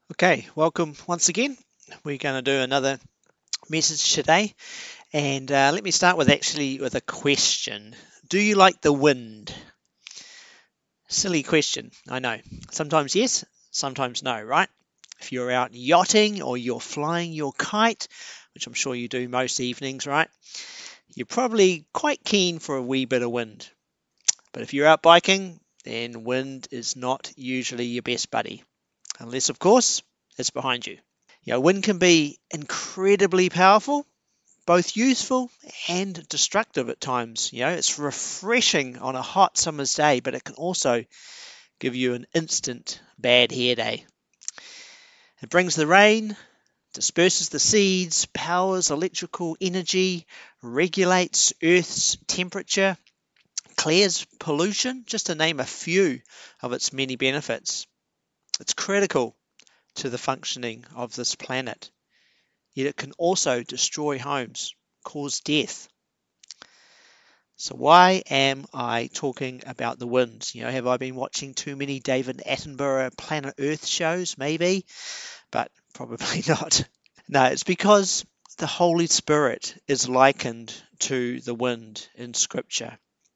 Okay, welcome once again. We're going to do another message today, and let me start with a question. Do you like the wind? Silly question, I know. Sometimes yes, sometimes no, right? If you're out yachting or you're flying your kite, which I'm sure you do most evenings, right? You're probably quite keen for a wee bit of wind. But if you're out biking, then wind is not usually your best buddy, unless, of course, it's behind you. Wind can be incredibly powerful, both useful and destructive at times. It's refreshing on a hot summer's day, but it can also give you an instant bad hair day. It brings the rain, disperses the seeds, powers electrical energy, regulates Earth's temperature, clears pollution, just to name a few of its many benefits. It's critical to the functioning of this planet. Yet it can also destroy homes, cause death. So why am I talking about the winds? Have I been watching too many David Attenborough Planet Earth shows? Maybe, but probably not. No, it's because the Holy Spirit is likened to the wind in Scripture.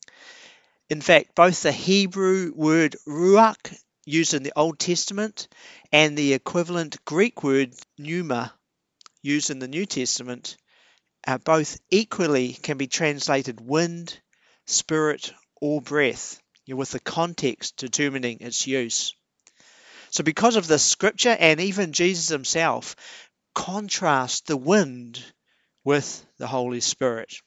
In fact, both the Hebrew word ruach, used in the Old Testament, and the equivalent Greek word pneuma, used in the New Testament, both equally can be translated wind, spirit, or breath, with the context determining its use. So because of this scripture, and even Jesus himself contrast the wind with the Holy Spirit.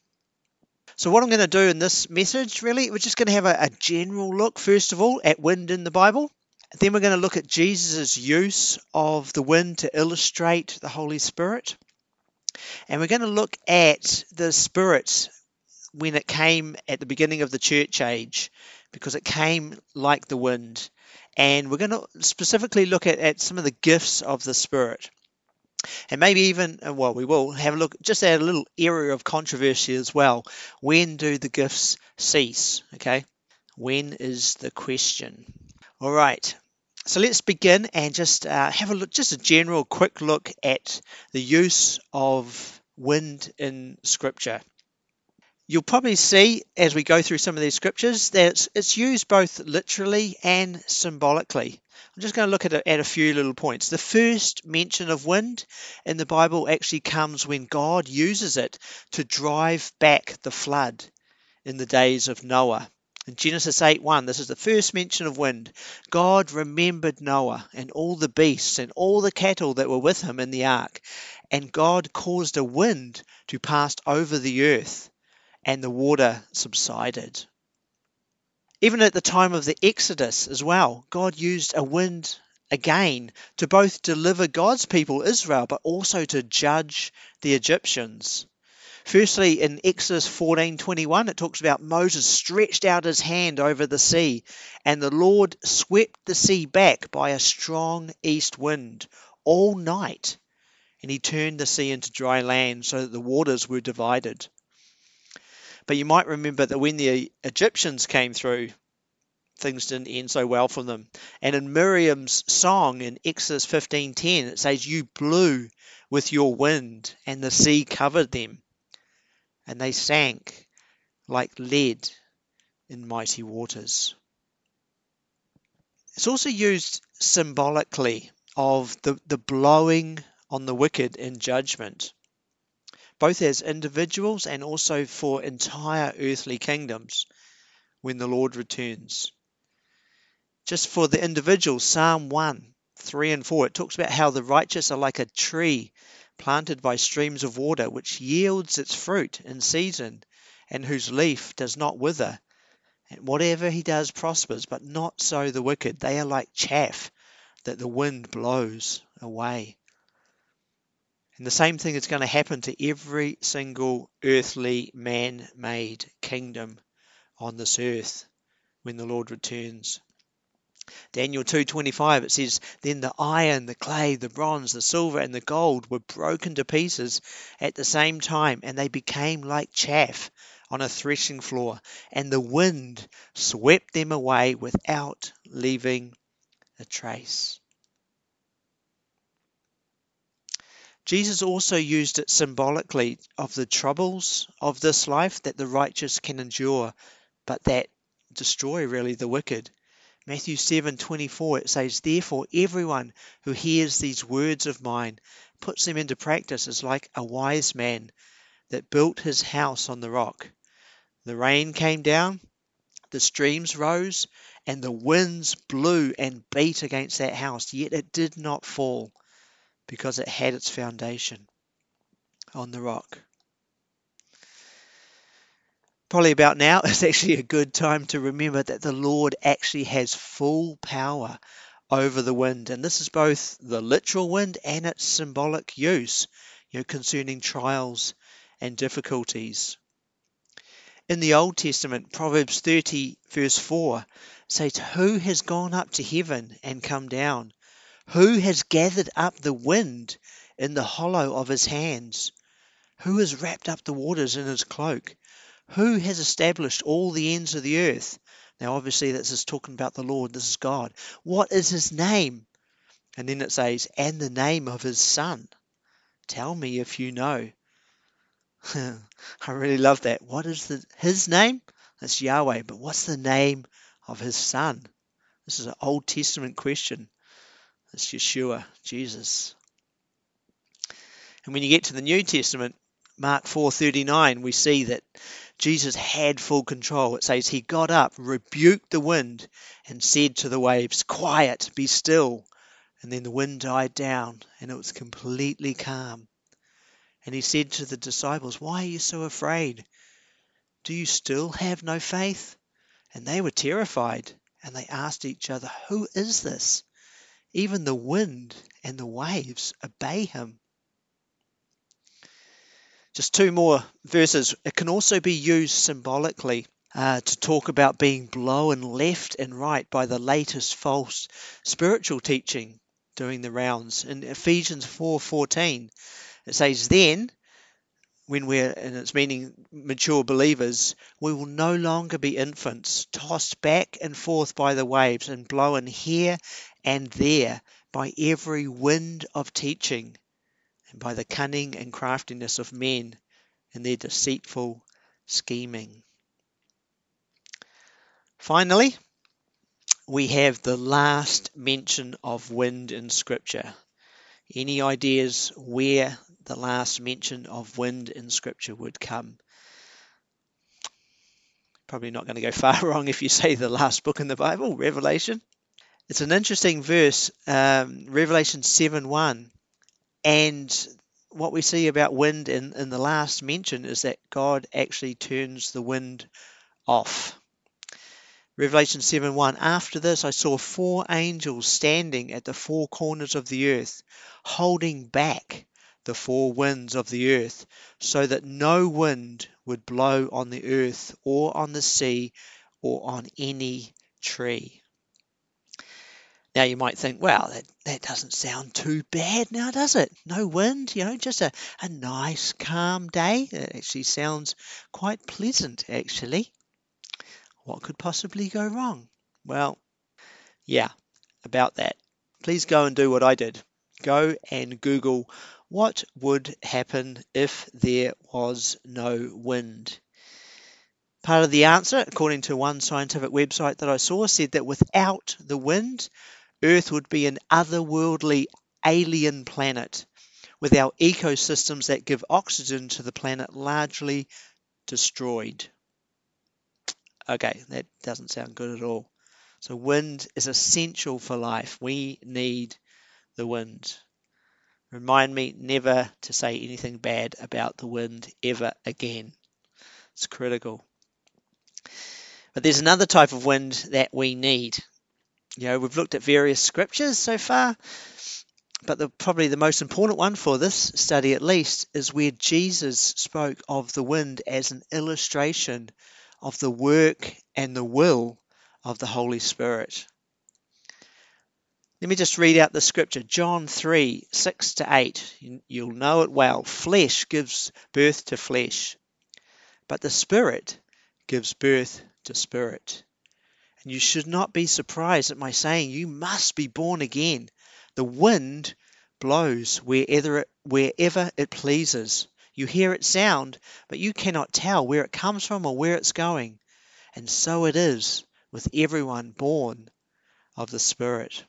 So what I'm going to do in this message, really, we're just going to have a general look, first of all, at wind in the Bible. Then we're going to look at Jesus' use of the wind to illustrate the Holy Spirit. And we're going to look at the Spirit when it came at the beginning of the church age, because it came like the wind. And we're going to specifically look at some of the gifts of the Spirit. And maybe even, well, we will have a look just at a little area of controversy as well. When do the gifts cease? Okay. When is the question? All right. So let's begin and just have a look, just a general quick look at the use of wind in Scripture. You'll probably see as we go through some of these scriptures that it's used both literally and symbolically. I'm just going to look at a few little points. The first mention of wind in the Bible actually comes when God uses it to drive back the flood in the days of Noah. In Genesis 8:1, this is the first mention of wind. God remembered Noah and all the beasts and all the cattle that were with him in the ark, and God caused a wind to pass over the earth, and the water subsided. Even at the time of the Exodus as well, God used a wind again to both deliver God's people Israel, but also to judge the Egyptians. Firstly, in Exodus 14:21, it talks about Moses stretched out his hand over the sea, and the Lord swept the sea back by a strong east wind all night, and he turned the sea into dry land so that the waters were divided. But you might remember that when the Egyptians came through, things didn't end so well for them. And in Miriam's song in Exodus 15:10, it says, "You blew with your wind, and the sea covered them, and they sank like lead in mighty waters." It's also used symbolically of the blowing on the wicked in judgment, both as individuals and also for entire earthly kingdoms when the Lord returns. Just for the individual, Psalm 1, 3 and 4, it talks about how the righteous are like a tree planted by streams of water, which yields its fruit in season, and whose leaf does not wither. And whatever he does prospers, but not so the wicked. They are like chaff that the wind blows away. And the same thing is going to happen to every single earthly man-made kingdom on this earth when the Lord returns. Daniel 2:25, it says, "Then the iron, the clay, the bronze, the silver, and the gold were broken to pieces at the same time, and they became like chaff on a threshing floor, and the wind swept them away without leaving a trace." Jesus also used it symbolically of the troubles of this life that the righteous can endure, but that destroy really the wicked. Matthew 7:24, it says, "Therefore everyone who hears these words of mine, puts them into practice, is like a wise man that built his house on the rock. The rain came down, the streams rose, and the winds blew and beat against that house, yet it did not fall, because it had its foundation on the rock." Probably about now is actually a good time to remember that the Lord actually has full power over the wind. And this is both the literal wind and its symbolic use, concerning trials and difficulties. In the Old Testament, Proverbs 30 verse 4 says, "Who has gone up to heaven and come down? Who has gathered up the wind in the hollow of his hands? Who has wrapped up the waters in his cloak? Who has established all the ends of the earth?" Now, obviously, this is talking about the Lord. This is God. "What is his name?" And then it says, "and the name of his son. Tell me if you know." I really love that. What is his name? That's Yahweh. But what's the name of his son? This is an Old Testament question. It's Yeshua, Jesus. And when you get to the New Testament, Mark 4:39, we see that Jesus had full control. It says he got up, rebuked the wind, and said to the waves, "Quiet, be still." And then the wind died down, and it was completely calm. And he said to the disciples, "Why are you so afraid? Do you still have no faith?" And they were terrified, and they asked each other, "Who is this? Even the wind and the waves obey him." Just two more verses. It can also be used symbolically to talk about being blown left and right by the latest false spiritual teaching doing the rounds. In Ephesians 4:14, it says, "Then, when we're," and it's meaning mature believers, "we will no longer be infants, tossed back and forth by the waves and blown here and there by every wind of teaching, and by the cunning and craftiness of men and their deceitful scheming." Finally, we have the last mention of wind in Scripture. Any ideas where the last mention of wind in Scripture would come? Probably not going to go far wrong if you say the last book in the Bible, Revelation. It's an interesting verse, Revelation 7:1. And what we see about wind in the last mention is that God actually turns the wind off. Revelation 7:1, "After this I saw 4 angels standing at the 4 corners of the earth, holding back the 4 winds of the earth, so that no wind would blow on the earth or on the sea or on any tree." Now you might think, well, that doesn't sound too bad now, does it? No wind, just a nice calm day. It actually sounds quite pleasant, actually. What could possibly go wrong? Well, yeah, about that. Please go and do what I did. Go and Google what would happen if there was no wind. Part of the answer, according to one scientific website that I saw, said that without the wind, Earth would be an otherworldly alien planet, with our ecosystems that give oxygen to the planet largely destroyed. Okay, that doesn't sound good at all. So wind is essential for life. We need the wind. Remind me never to say anything bad about the wind ever again. It's critical. But there's another type of wind that we need. We've looked at various scriptures so far, but probably the most important one for this study at least is where Jesus spoke of the wind as an illustration of the work and the will of the Holy Spirit. Let me just read out the scripture. John 3:6-8. You'll know it well. "Flesh gives birth to flesh, but the Spirit gives birth to spirit. And you should not be surprised at my saying, you must be born again. The wind blows wherever it pleases. You hear its sound, but you cannot tell where it comes from or where it's going. And so it is with everyone born of the Spirit.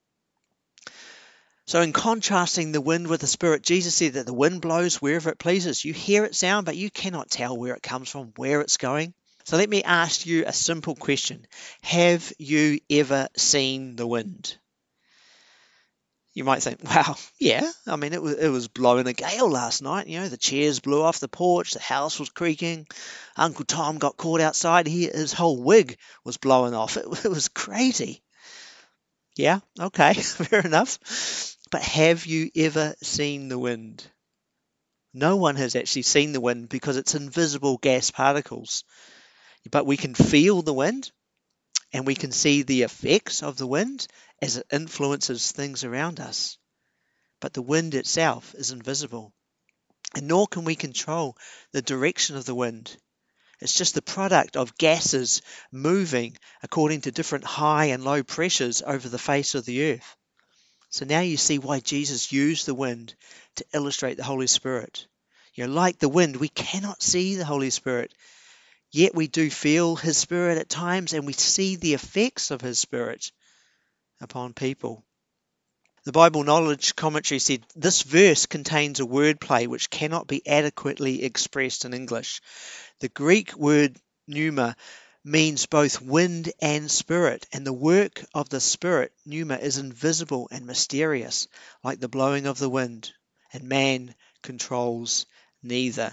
So in contrasting the wind with the Spirit, Jesus said that the wind blows wherever it pleases. You hear its sound, but you cannot tell where it comes from, where it's going. So let me ask you a simple question. Have you ever seen the wind? You might think, wow, yeah. I mean, it was blowing a gale last night. You know, the chairs blew off the porch, the house was creaking. Uncle Tom got caught outside. His whole wig was blowing off. It was crazy. Yeah, okay, fair enough. But have you ever seen the wind? No one has actually seen the wind because it's invisible gas particles. But we can feel the wind and we can see the effects of the wind as it influences things around us. But the wind itself is invisible. And nor can we control the direction of the wind. It's just the product of gases moving according to different high and low pressures over the face of the earth. So now you see why Jesus used the wind to illustrate the Holy Spirit. You know, like the wind, we cannot see the Holy Spirit, yet we do feel His Spirit at times, and we see the effects of His Spirit upon people. The Bible Knowledge Commentary said, this verse contains a wordplay which cannot be adequately expressed in English. The Greek word pneuma means both wind and spirit, and the work of the Spirit, pneuma, is invisible and mysterious, like the blowing of the wind, and man controls neither.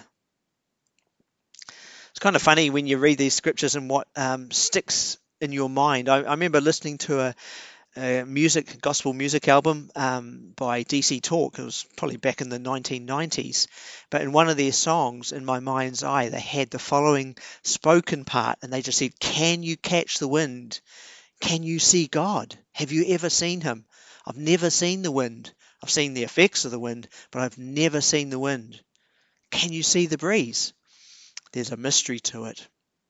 It's kind of funny when you read these scriptures and what sticks in your mind. I remember listening to a gospel music album by DC Talk. It was probably back in the 1990s, but in one of their songs, In My Mind's Eye, they had the following spoken part, and they just said, can you catch the wind? Can you see God? Have you ever seen Him? I've never seen the wind. I've seen the effects of the wind, but I've never seen the wind. Can you see the breeze? There's a mystery to it.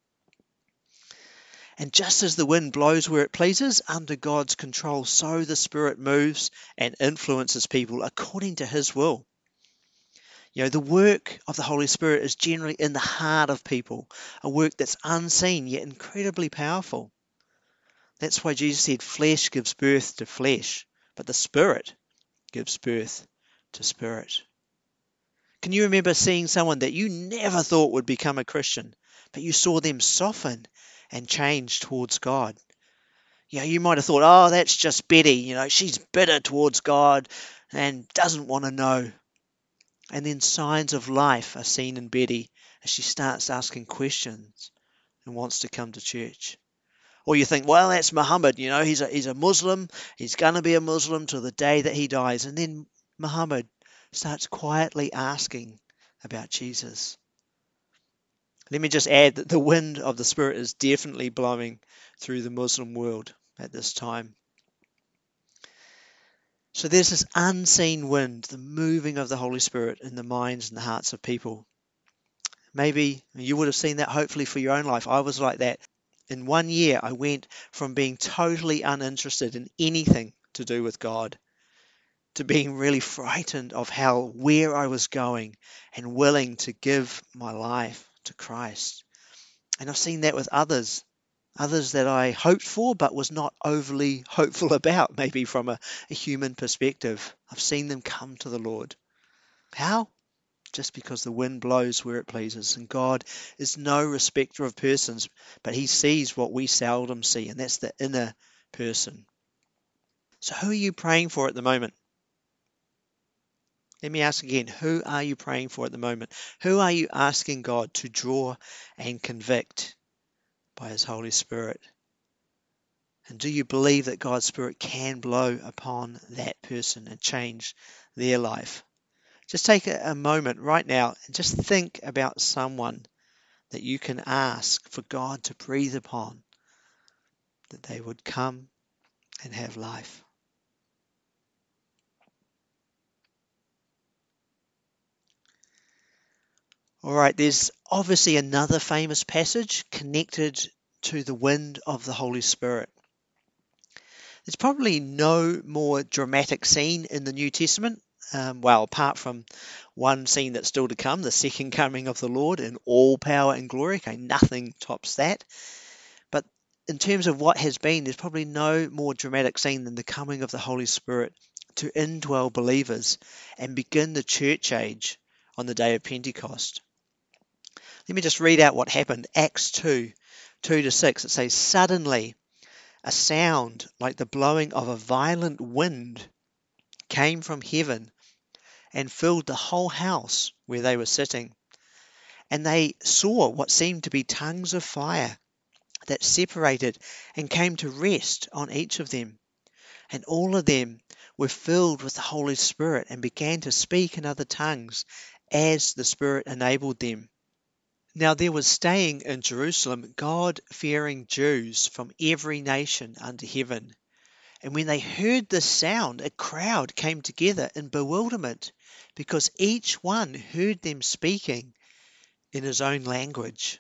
And just as the wind blows where it pleases, under God's control, so the Spirit moves and influences people according to His will. You know, the work of the Holy Spirit is generally in the heart of people, a work that's unseen yet incredibly powerful. That's why Jesus said, flesh gives birth to flesh, but the Spirit gives birth to spirit. Can you remember seeing someone that you never thought would become a Christian, but you saw them soften and change towards God? You know, you might have thought, oh, that's just Betty. You know, she's bitter towards God and doesn't want to know. And then signs of life are seen in Betty as she starts asking questions and wants to come to church. Or you think, well, that's Muhammad. You know, he's a Muslim. He's going to be a Muslim till the day that he dies. And then Muhammad starts quietly asking about Jesus. Let me just add that the wind of the Spirit is definitely blowing through the Muslim world at this time. So there's this unseen wind, the moving of the Holy Spirit in the minds and the hearts of people. Maybe you would have seen that hopefully for your own life. I was like that. In 1 year, I went from being totally uninterested in anything to do with God to being really frightened of where I was going and willing to give my life to Christ. And I've seen that with others that I hoped for but was not overly hopeful about, maybe from a human perspective. I've seen them come to the Lord. How? Just because the wind blows where it pleases, and God is no respecter of persons, but He sees what we seldom see, and that's the inner person. So who are you praying for at the moment? Let me ask again, who are you praying for at the moment? Who are you asking God to draw and convict by His Holy Spirit? And do you believe that God's Spirit can blow upon that person and change their life? Just take a moment right now and just think about someone that you can ask for God to breathe upon, that they would come and have life. All right, there's obviously another famous passage connected to the wind of the Holy Spirit. There's probably no more dramatic scene in the New Testament, well, apart from one scene that's still to come, the second coming of the Lord in all power and glory. Okay, nothing tops that. But in terms of what has been, there's probably no more dramatic scene than the coming of the Holy Spirit to indwell believers and begin the church age on the day of Pentecost. Let me just read out what happened. Acts 2, 2-6. It says, "Suddenly a sound like the blowing of a violent wind came from heaven and filled the whole house where they were sitting. And they saw what seemed to be tongues of fire that separated and came to rest on each of them. And all of them were filled with the Holy Spirit and began to speak in other tongues as the Spirit enabled them." Now there was staying in Jerusalem God-fearing Jews from every nation under heaven. And when they heard this sound, a crowd came together in bewilderment, because each one heard them speaking in his own language.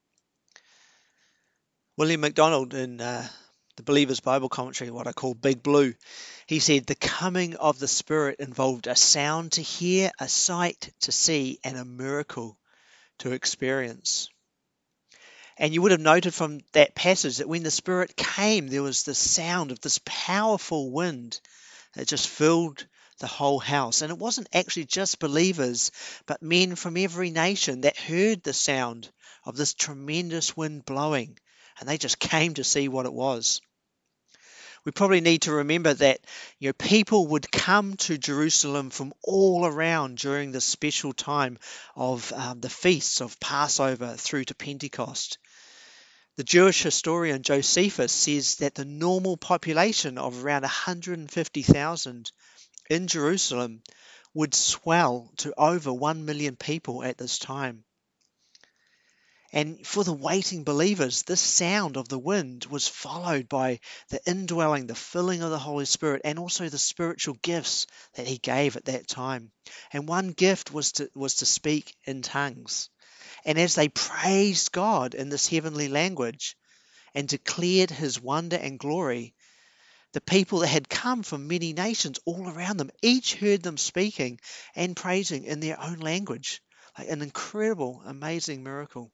William MacDonald, in the Believer's Bible Commentary, what I call Big Blue, he said, "The coming of the Spirit involved a sound to hear, a sight to see, and a miracle to experience." And you would have noted from that passage that when the Spirit came, there was the sound of this powerful wind that just filled the whole house. And it wasn't actually just believers, but men from every nation that heard the sound of this tremendous wind blowing. And they just came to see what it was. We probably need to remember that people would come to Jerusalem from all around during the special time of the feasts of Passover through to Pentecost. The Jewish historian Josephus says that the normal population of around 150,000 in Jerusalem would swell to over 1 million people at this time. And for the waiting believers, this sound of the wind was followed by the indwelling, the filling of the Holy Spirit, and also the spiritual gifts that he gave at that time. And one gift was to speak in tongues. And as they praised God in this heavenly language and declared his wonder and glory, the people that had come from many nations all around them each heard them speaking and praising in their own language. Like an incredible, amazing miracle.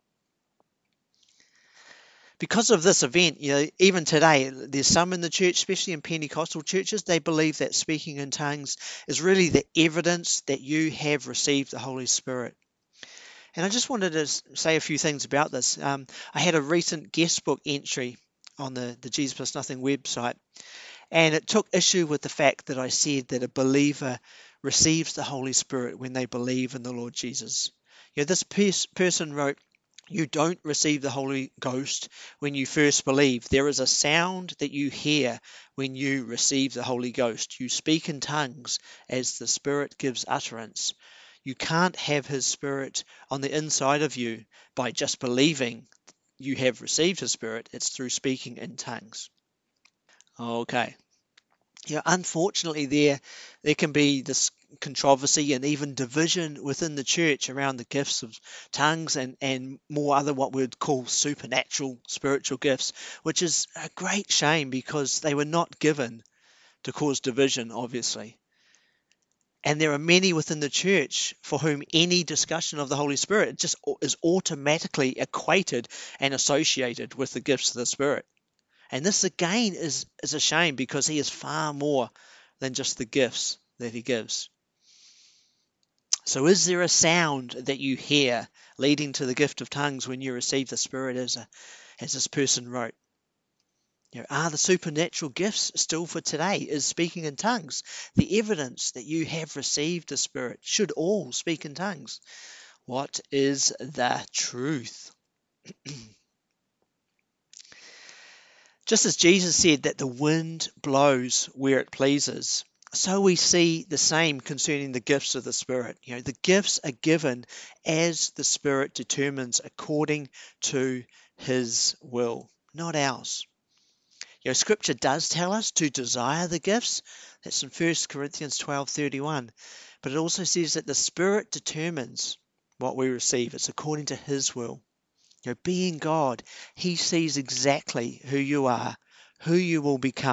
Because of this event, even today, there's some in the church, especially in Pentecostal churches, they believe that speaking in tongues is really the evidence that you have received the Holy Spirit. And I just wanted to say a few things about this. I had a recent guest book entry on the Jesus Plus Nothing website, and it took issue with the fact that I said that a believer receives the Holy Spirit when they believe in the Lord Jesus. This person wrote, "You don't receive the Holy Ghost when you first believe. There is a sound that you hear when you receive the Holy Ghost. You speak in tongues as the Spirit gives utterance. You can't have his Spirit on the inside of you by just believing you have received his Spirit. It's through speaking in tongues." Okay. Unfortunately, there can be this controversy and even division within the church around the gifts of tongues and more other what we'd call supernatural spiritual gifts, which is a great shame because they were not given to cause division, obviously. And there are many within the church for whom any discussion of the Holy Spirit just is automatically equated and associated with the gifts of the Spirit. And this again is a shame because he is far more than just the gifts that he gives. So is there a sound that you hear leading to the gift of tongues when you receive the Spirit, as this person wrote? Are the supernatural gifts still for today? Is speaking in tongues the evidence that you have received the Spirit? Should all speak in tongues? What is the truth? Just as Jesus said that the wind blows where it pleases, so we see the same concerning the gifts of the Spirit. The gifts are given as the Spirit determines according to his will, not ours. Scripture does tell us to desire the gifts. That's in 1 Corinthians 12:31. But it also says that the Spirit determines what we receive. It's according to his will. Being God, he sees exactly who you are, who you will become,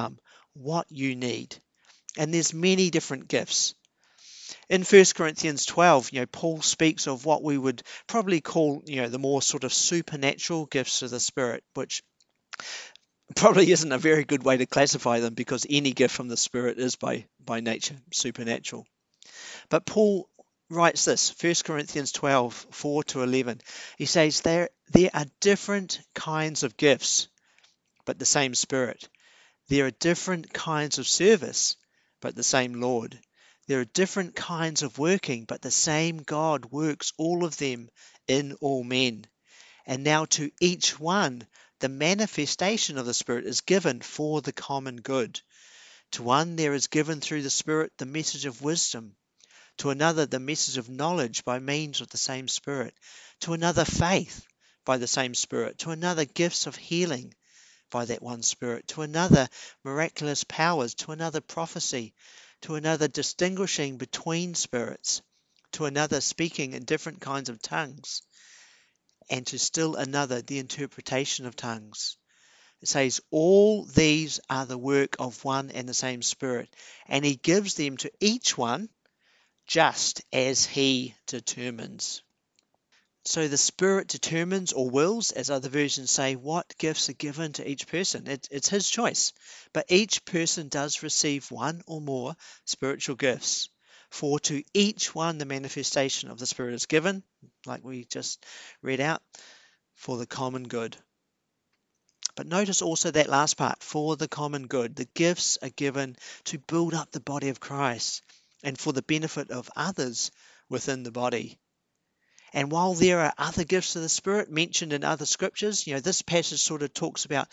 what you need. And there's many different gifts. In 1 Corinthians 12, Paul speaks of what we would probably call, the more sort of supernatural gifts of the Spirit, which probably isn't a very good way to classify them because any gift from the Spirit is by nature supernatural. But Paul writes this, 1 Corinthians 12, 4 to 11. He says, there are different kinds of gifts, but the same Spirit. There are different kinds of service, but the same Lord. There are different kinds of working, but the same God works all of them in all men. And now to each one, the manifestation of the Spirit is given for the common good. To one there is given through the Spirit the message of wisdom, to another the message of knowledge by means of the same Spirit, to another faith by the same Spirit, to another gifts of healing by that one Spirit, to another miraculous powers, to another prophecy, to another distinguishing between spirits, to another speaking in different kinds of tongues, and to still another the interpretation of tongues. It says, all these are the work of one and the same Spirit, and he gives them to each one just as he determines. So the Spirit determines or wills, as other versions say, what gifts are given to each person. It's his choice. But each person does receive one or more spiritual gifts. For to each one the manifestation of the Spirit is given, like we just read out, for the common good. But notice also that last part, for the common good. The gifts are given to build up the body of Christ and for the benefit of others within the body. And while there are other gifts of the Spirit mentioned in other scriptures, this passage sort of talks about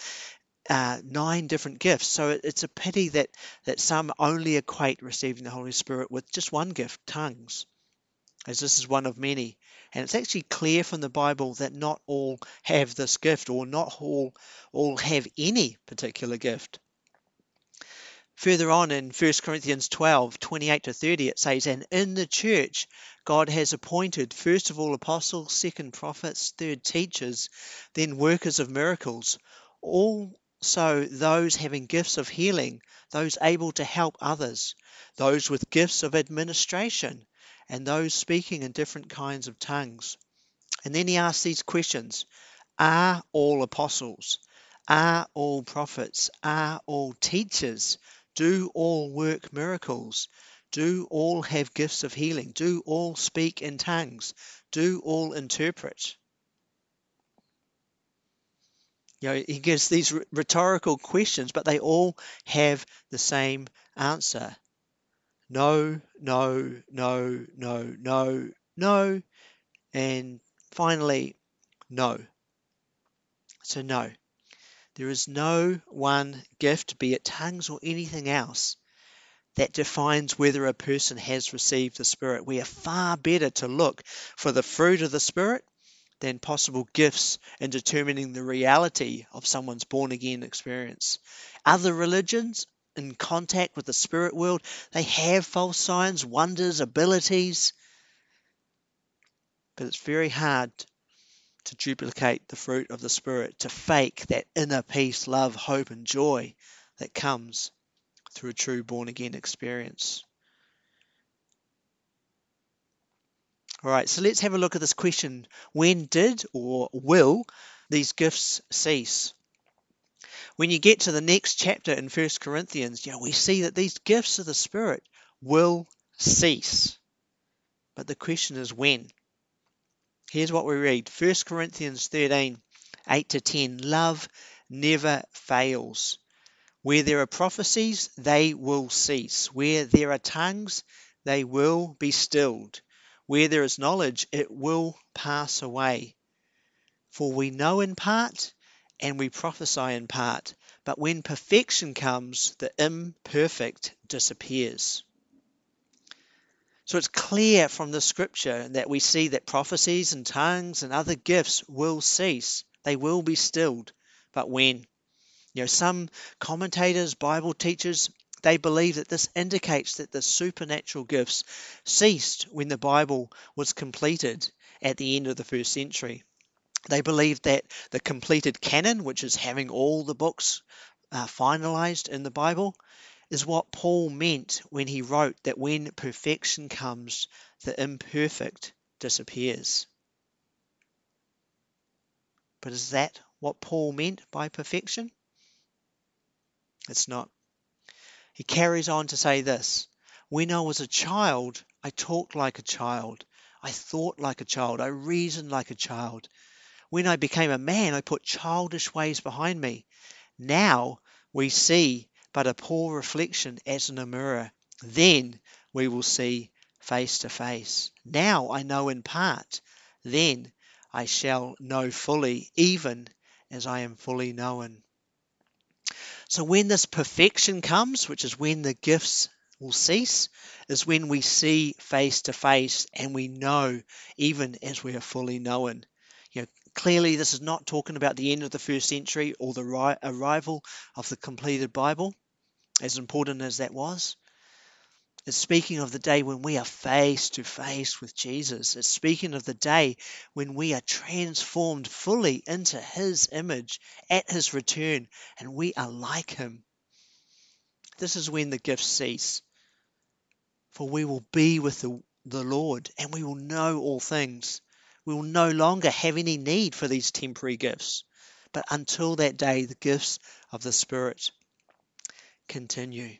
9 different gifts. So it's a pity that some only equate receiving the Holy Spirit with just one gift, tongues, as this is one of many. And it's actually clear from the Bible that not all have this gift, or not all have any particular gift. Further on in 1 Corinthians 12, 28 to 30, it says, and in the church God has appointed first of all apostles, second prophets, third teachers, then workers of miracles, also those having gifts of healing, those able to help others, those with gifts of administration, and those speaking in different kinds of tongues. And then he asks these questions. Are all apostles? Are all prophets? Are all teachers? Do all work miracles? Do all have gifts of healing? Do all speak in tongues? Do all interpret? He gives these rhetorical questions, but they all have the same answer. No, no, no, no, no, no, and finally, no. So no. There is no one gift, be it tongues or anything else, that defines whether a person has received the Spirit. We are far better to look for the fruit of the Spirit than possible gifts in determining the reality of someone's born-again experience. Other religions, in contact with the spirit world, they have false signs, wonders, abilities, but it's very hard to duplicate the fruit of the Spirit, to fake that inner peace, love, hope, and joy that comes through a true born-again experience. All right, so let's have a look at this question. When did or will these gifts cease? When you get to the next chapter in 1 Corinthians, we see that these gifts of the Spirit will cease. But the question is when? Here's what we read. 1 Corinthians 13, 8 to 10. Love never fails. Where there are prophecies, they will cease. Where there are tongues, they will be stilled. Where there is knowledge, it will pass away. For we know in part, and we prophesy in part. But when perfection comes, the imperfect disappears. So it's clear from the scripture that we see that prophecies and tongues and other gifts will cease. They will be stilled. But when? Some commentators, Bible teachers, they believe that this indicates that the supernatural gifts ceased when the Bible was completed at the end of the first century. They believe that the completed canon, which is having all the books finalized in the Bible is what Paul meant when he wrote that when perfection comes, the imperfect disappears. But is that what Paul meant by perfection? It's not. He carries on to say this: when I was a child, I talked like a child. I thought like a child. I reasoned like a child. When I became a man, I put childish ways behind me. Now we see but a poor reflection as in a mirror. Then we will see face to face. Now I know in part. Then I shall know fully, even as I am fully known. So when this perfection comes, which is when the gifts will cease, is when we see face to face and we know even as we are fully known. Clearly this is not talking about the end of the first century or the arrival of the completed Bible, as important as that was. It's speaking of the day when we are face to face with Jesus. It's speaking of the day when we are transformed fully into his image at his return and we are like him. This is when the gifts cease. For we will be with the Lord and we will know all things. We will no longer have any need for these temporary gifts. But until that day, the gifts of the Spirit continue.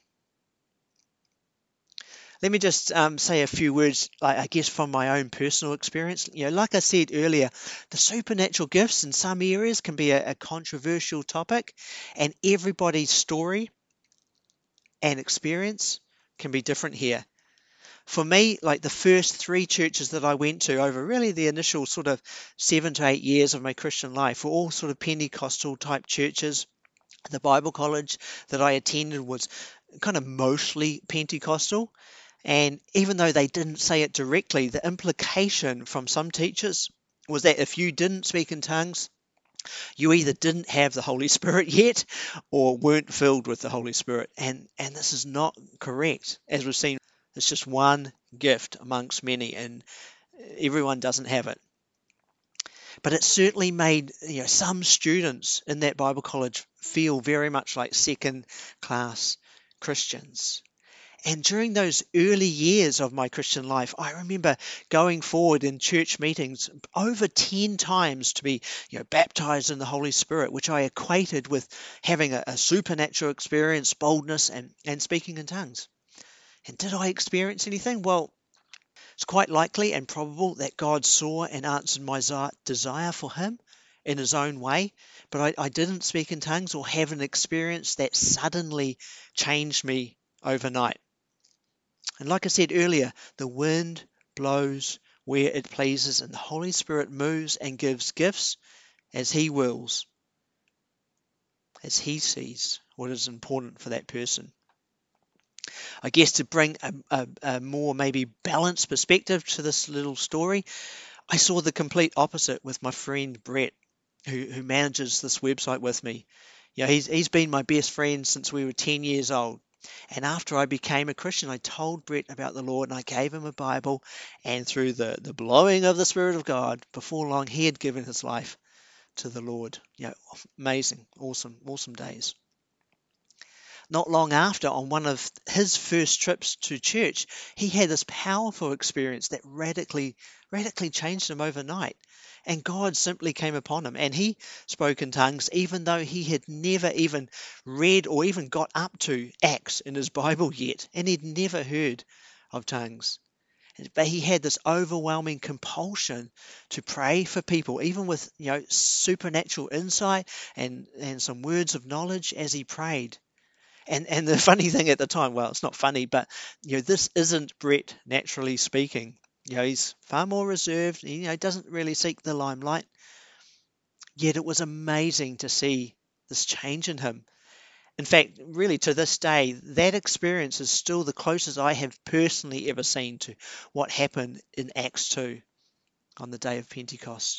Let me just say a few words, I guess, from my own personal experience. Like I said earlier, the supernatural gifts in some areas can be a controversial topic, and everybody's story and experience can be different here. For me, like the first 3 churches that I went to over really the initial sort of 7 to 8 years of my Christian life were all sort of Pentecostal type churches. The Bible college that I attended was kind of mostly Pentecostal. And even though they didn't say it directly, the implication from some teachers was that if you didn't speak in tongues, you either didn't have the Holy Spirit yet or weren't filled with the Holy Spirit. And this is not correct. As we've seen, it's just one gift amongst many, and everyone doesn't have it. But it certainly made some students in that Bible college feel very much like second-class Christians. And during those early years of my Christian life, I remember going forward in church meetings over 10 times to be baptized in the Holy Spirit, which I equated with having a supernatural experience, boldness, and speaking in tongues. And did I experience anything? Well, it's quite likely and probable that God saw and answered my desire for him in his own way, but I didn't speak in tongues or have an experience that suddenly changed me overnight. And like I said earlier, the wind blows where it pleases, and the Holy Spirit moves and gives gifts as he wills, as he sees what is important for that person. I guess to bring a more maybe balanced perspective to this little story, I saw the complete opposite with my friend Brett, who manages this website with me. He's been my best friend since we were 10 years old. And after I became a Christian, I told Brett about the Lord and I gave him a Bible. And through the blowing of the Spirit of God, before long, he had given his life to the Lord. Amazing, awesome days. Not long after, on one of his first trips to church, he had this powerful experience that radically changed him overnight. And God simply came upon him, and he spoke in tongues, even though he had never even read or even got up to Acts in his Bible yet, and he'd never heard of tongues. But he had this overwhelming compulsion to pray for people, even with supernatural insight and some words of knowledge as he prayed. And the funny thing at the time, well, it's not funny, but this isn't Brett naturally speaking. He's far more reserved. He doesn't really seek the limelight. Yet it was amazing to see this change in him. In fact, really to this day, that experience is still the closest I have personally ever seen to what happened in Acts 2 on the day of Pentecost.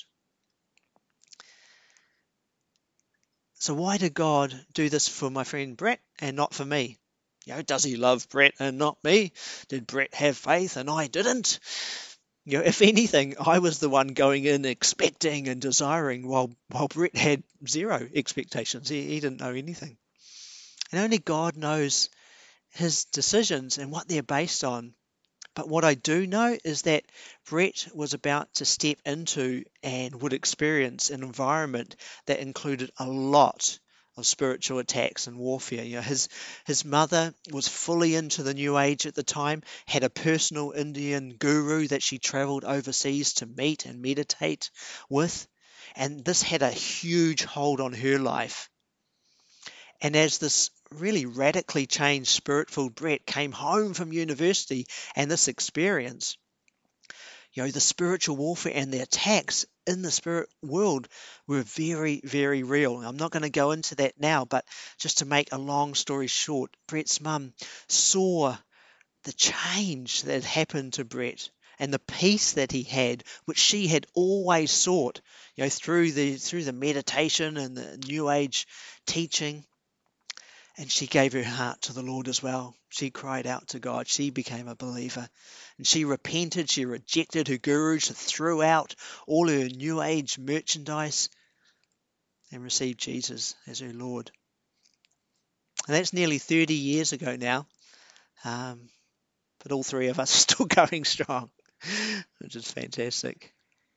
So why did God do this for my friend Brett and not for me? Does he love Brett and not me? Did Brett have faith and I didn't? If anything, I was the one going in expecting and desiring while Brett had zero expectations. He didn't know anything. And only God knows his decisions and what they're based on. But what I do know is that Brett was about to step into and would experience an environment that included a lot of spiritual attacks and warfare. His mother was fully into the New Age at the time, had a personal Indian guru that she traveled overseas to meet and meditate with, and this had a huge hold on her life. And as this really radically changed spirit-filled Brett came home from university and this experience, the spiritual warfare and the attacks in the spirit world were very, very real. I'm not going to go into that now, but just to make a long story short, Brett's mum saw the change that had happened to Brett and the peace that he had, which she had always sought, through the meditation and the New Age teaching. And she gave her heart to the Lord as well. She cried out to God. She became a believer. And she repented. She rejected her guru. She threw out all her New Age merchandise and received Jesus as her Lord. And that's nearly 30 years ago now. But all three of us are still going strong, which is fantastic.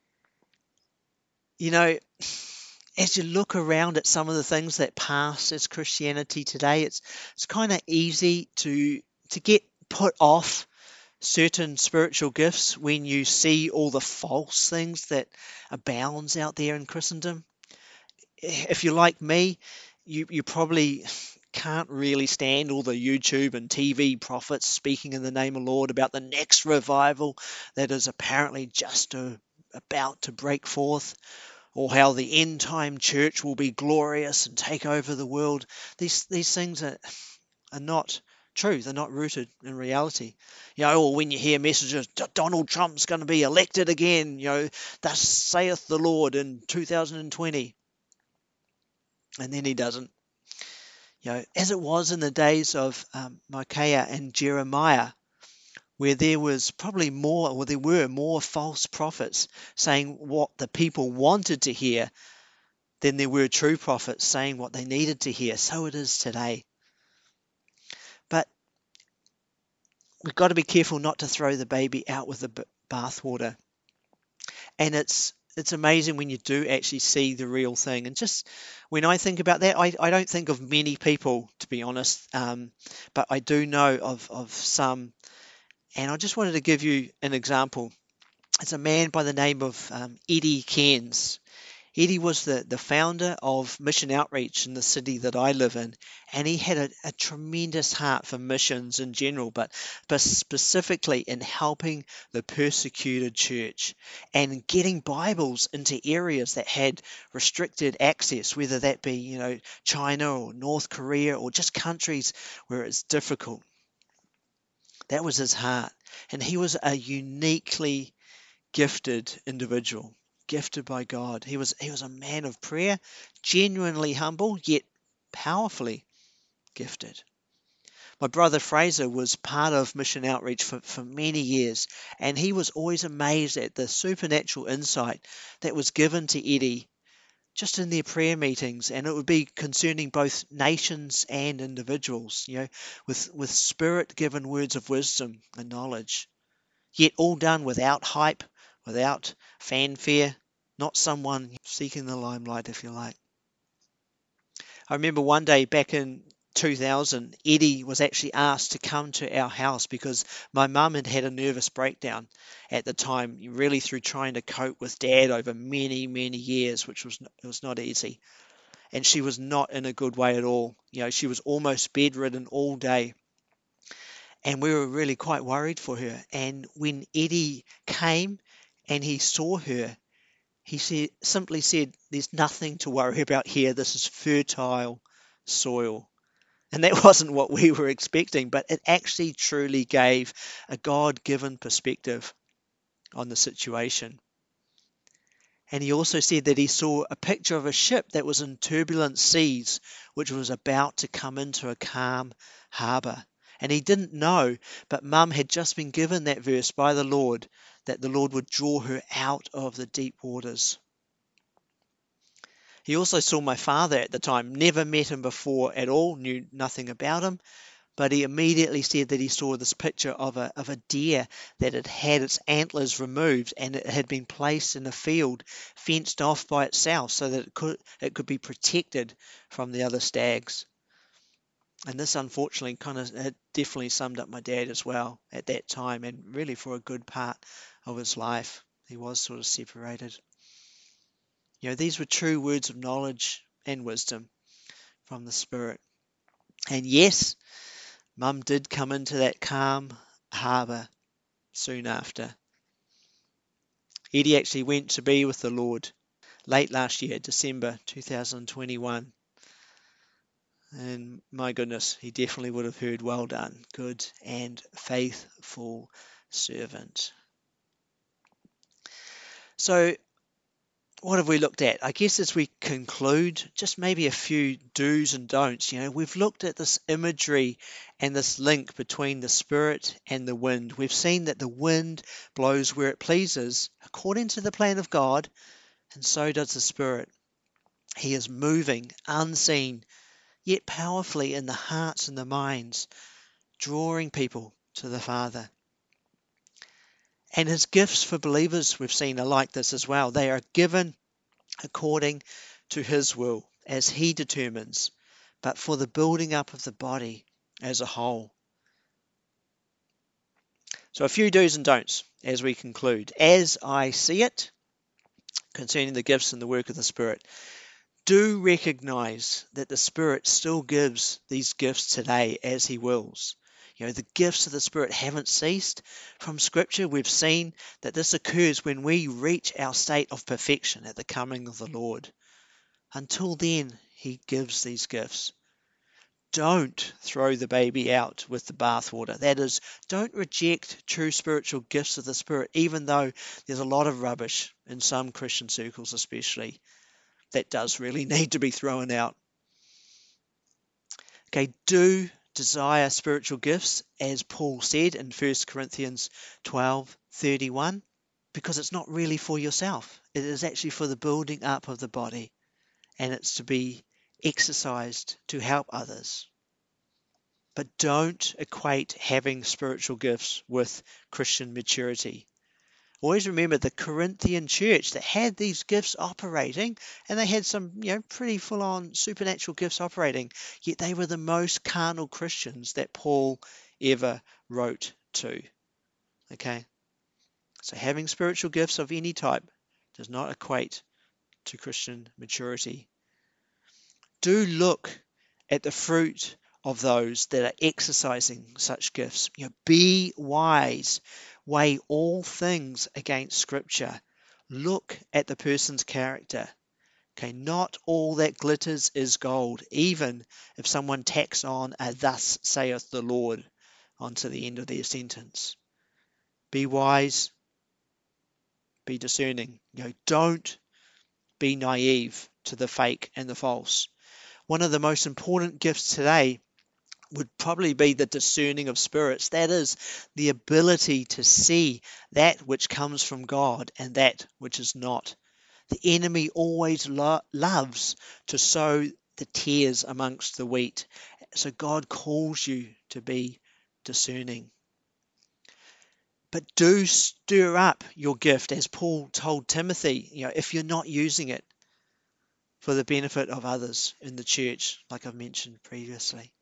As you look around at some of the things that pass as Christianity today, it's kind of easy to get put off certain spiritual gifts when you see all the false things that abounds out there in Christendom. If you're like me, you probably can't really stand all the YouTube and TV prophets speaking in the name of the Lord about the next revival that is apparently just about to break forth, or how the end time church will be glorious and take over the world. These things are not true. They're not rooted in reality. Or when you hear messages, Donald Trump's going to be elected again, thus saith the Lord in 2020. And then he doesn't. As it was in the days of Micaiah and Jeremiah, where there were more false prophets saying what the people wanted to hear than there were true prophets saying what they needed to hear. So it is today. But we've got to be careful not to throw the baby out with the bathwater. And it's amazing when you do actually see the real thing. And just when I think about that, I don't think of many people, to be honest, but I do know of some. And I just wanted to give you an example. It's a man by the name of Eddie Cairns. Eddie was the founder of Mission Outreach in the city that I live in, and he had a tremendous heart for missions in general, but specifically in helping the persecuted church and getting Bibles into areas that had restricted access, whether that be, China or North Korea or just countries where it's difficult. That was his heart, and he was a uniquely gifted individual. Gifted by God. He was a man of prayer, genuinely humble, yet powerfully gifted. My brother Fraser was part of Mission Outreach for many years, and he was always amazed at the supernatural insight that was given to Eddie just in their prayer meetings, and it would be concerning both nations and individuals, with spirit-given words of wisdom and knowledge, yet all done without hype, without fanfare, not someone seeking the limelight, if you like. I remember one day back in 2000, Eddie was actually asked to come to our house because my mum had had a nervous breakdown at the time, really through trying to cope with Dad over many, many years, which was not easy. And she was not in a good way at all. She was almost bedridden all day. And we were really quite worried for her. And when Eddie came and he saw her, he simply said, "There's nothing to worry about here. This is fertile soil." And that wasn't what we were expecting, but it actually truly gave a God-given perspective on the situation. And he also said that he saw a picture of a ship that was in turbulent seas, which was about to come into a calm harbour. And he didn't know, but Mum had just been given that verse by the Lord, that the Lord would draw her out of the deep waters. He also saw my father at the time, never met him before at all, knew nothing about him, but he immediately said that he saw this picture of a deer that had had its antlers removed and it had been placed in a field fenced off by itself so that it could be protected from the other stags. And this unfortunately kind of it definitely summed up my dad as well at that time, and really for a good part of his life. He was sort of separated. These were true words of knowledge and wisdom from the Spirit. And yes, Mum did come into that calm harbour soon after. Eddie actually went to be with the Lord late last year, December 2021. And my goodness, he definitely would have heard, "Well done, good and faithful servant." So what have we looked at? I guess as we conclude, just maybe a few do's and don'ts. We've looked at this imagery and this link between the Spirit and the wind. We've seen that the wind blows where it pleases, according to the plan of God, and so does the Spirit. He is moving, unseen, yet powerfully in the hearts and the minds, drawing people to the Father. And his gifts for believers, we've seen, are like this as well. They are given according to his will, as he determines, but for the building up of the body as a whole. So a few do's and don'ts as we conclude. As I see it, concerning the gifts and the work of the Spirit, do recognize that the Spirit still gives these gifts today as he wills. The gifts of the Spirit haven't ceased. From Scripture, we've seen that this occurs when we reach our state of perfection at the coming of the Lord. Until then, he gives these gifts. Don't throw the baby out with the bathwater. That is, don't reject true spiritual gifts of the Spirit, even though there's a lot of rubbish in some Christian circles especially that does really need to be thrown out. Okay, do desire spiritual gifts, as Paul said in 1 Corinthians 12:31, because it's not really for yourself. It is actually for the building up of the body, and it's to be exercised to help others. But don't equate having spiritual gifts with Christian maturity. Always remember the Corinthian church that had these gifts operating, and they had some, pretty full-on supernatural gifts operating, yet they were the most carnal Christians that Paul ever wrote to. Okay? So having spiritual gifts of any type does not equate to Christian maturity. Do look at the fruit of those that are exercising such gifts. Be wise. Weigh all things against Scripture. Look at the person's character. Okay, not all that glitters is gold, even if someone tacks on a "thus saith the Lord" onto the end of their sentence. Be wise. Be discerning. Don't be naive to the fake and the false. One of the most important gifts today would probably be the discerning of spirits. That is, the ability to see that which comes from God and that which is not. The enemy always loves to sow the tares amongst the wheat. So God calls you to be discerning. But do stir up your gift, as Paul told Timothy, if you're not using it for the benefit of others in the church, like I've mentioned previously.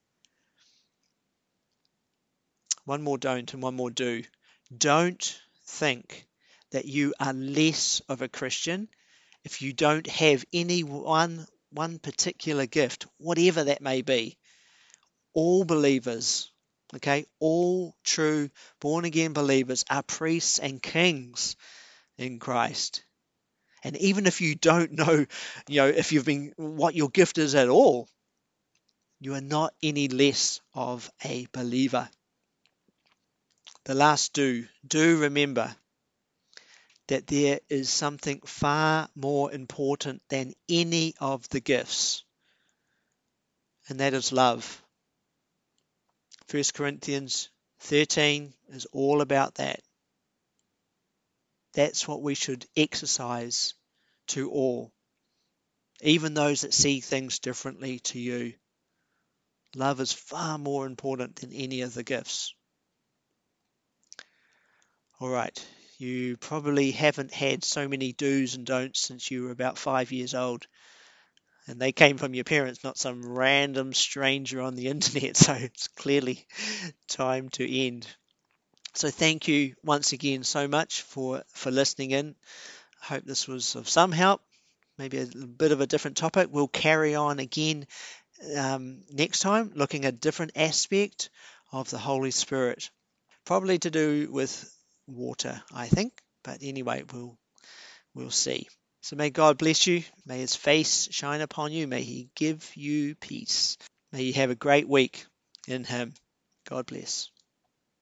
One more don't and one more do. Don't think that you are less of a Christian if you don't have any one particular gift, whatever that may be. All believers, all true born-again believers are priests and kings in Christ. And even if you don't know, if you've been what your gift is at all, you are not any less of a believer. The last do remember that there is something far more important than any of the gifts, and that is love. 1 Corinthians 13 is all about that. That's what we should exercise to all. even those that see things differently to you. Love is far more important than any of the gifts. All right, you probably haven't had so many do's and don'ts since you were about 5 years old. And they came from your parents, not some random stranger on the internet. So it's clearly time to end. So thank you once again so much for listening in. I hope this was of some help. Maybe a bit of a different topic. We'll carry on again next time, looking at a different aspect of the Holy Spirit, probably to do with water, I think. But anyway, we'll see. So may God bless you. May his face shine upon you. May he give you peace. May you have a great week in him. God bless.